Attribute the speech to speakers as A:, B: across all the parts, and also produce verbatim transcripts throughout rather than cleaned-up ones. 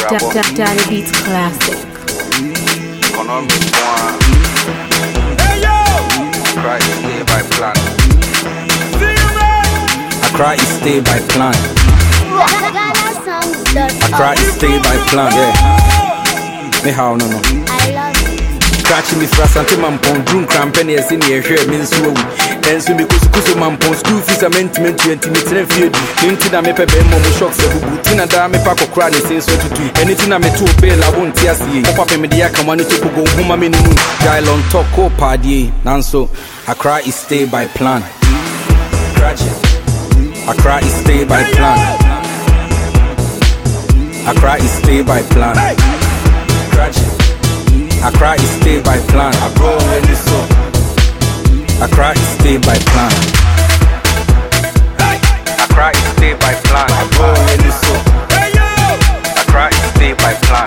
A: Daddy Beats Classic.
B: Hey yo! Accra is stay by plan.
C: Accra is stay by plan. Accra is stay by plan. Yeah. Me how no no.
A: I love it.
C: Catch me for something mampon. Drunk crampany as in the air means so. And so because kuso mampon school fees are meant meant to intimidate field. Into the mepe be mo shocks a butina da me pack okra ne say so to do. Anything I me to bail I won't tear see. Pop up in media come on to go home a minute. Dial on talk ko party. Nanso Accra is stay by plan. Accra is stay by plan. Accra is stay by plan. Accra is stay by plan. I go when you so. Accra is stay by plan.
B: Accra is stay by plan.
C: I go when you so.
B: Accra is stay by plan.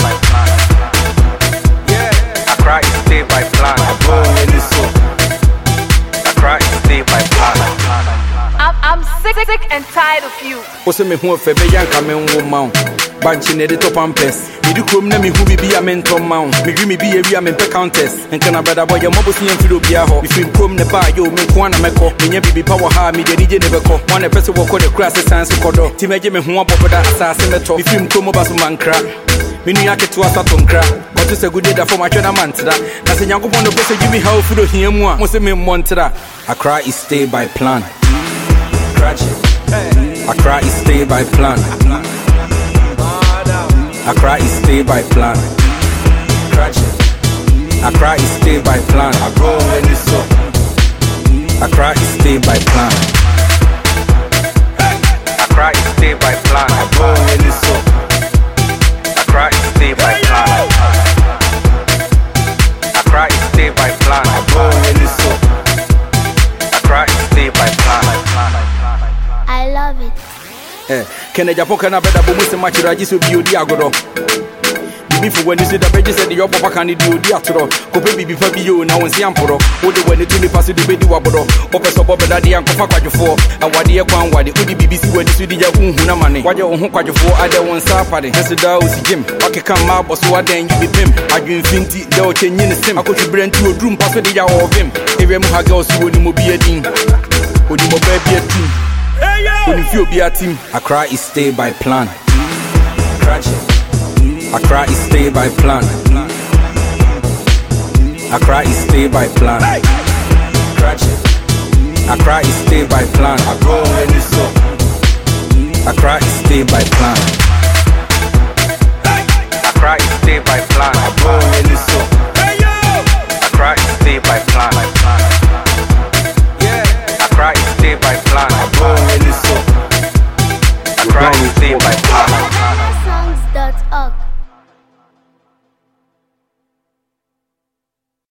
B: Yeah. Accra is stay by plan.
C: I go when you so.
B: Accra is stay by plan.
D: I'm, I'm sick, sick and tired of you.
C: Ose me hu fe be yanka me nwo maun. Banchi ne de top ampes. Me di krom na me hu bi bia mentor maun. Me dwi me bi ewia me pe countess. Enka na brother boy mo bosi en firo bia ho. Me film krom ne ba yo me ko na meko. Me nya bibi power ha me de je ne beko. One e pese wo ko de crass sense kodo. Ti meje me hu aboboda asase meto. Me film krom ba so mankra. Me nu yake to asato nkra. But to say good day da for my chana mantra. Na se nyankopon no pese give me how firo hia mu a. Mo se me montra. Accra is stay by plan. Accra is stay by plan. Accra is stay by plan. Accra is stay by plan. I go when you so. Accra is stay by plan.
B: Accra is stay by plan.
C: I go when you so.
B: Accra is stay by plan. Accra is stay by plan.
C: I go when you so.
B: Accra is stay by plan.
A: I love it.
C: Eh, can I Japo can I better bo musi machiraji so bi odi agodo. Bibi fu when you see the beji said your papa can di odi atoro. Ko pe bibi fa bi yo na won si amporo. Wo de when you pass the bedi wabodo. O pe so bobe da de ankofa kwadwofo. Awade e kwan wade. Odi bibi si when you di ja unhu na mane. Waje unhu kwadwofo ade won sa apade. Hese da o si gym. Wake kan ma boso waden you be pim. Adwen finti de o chenyi ne sim. Akotwe brenti odrum paso de ja o vim. Ewe mu ha girls woni mo bi adin. Odi mo ba bi atim. When you feel be a team, Accra is stay by plan. Accra is stay by plan. Accra is stay by plan. Accra is stay by plan. I go when you so. Accra is stay by plan.
B: Accra is stay by plan.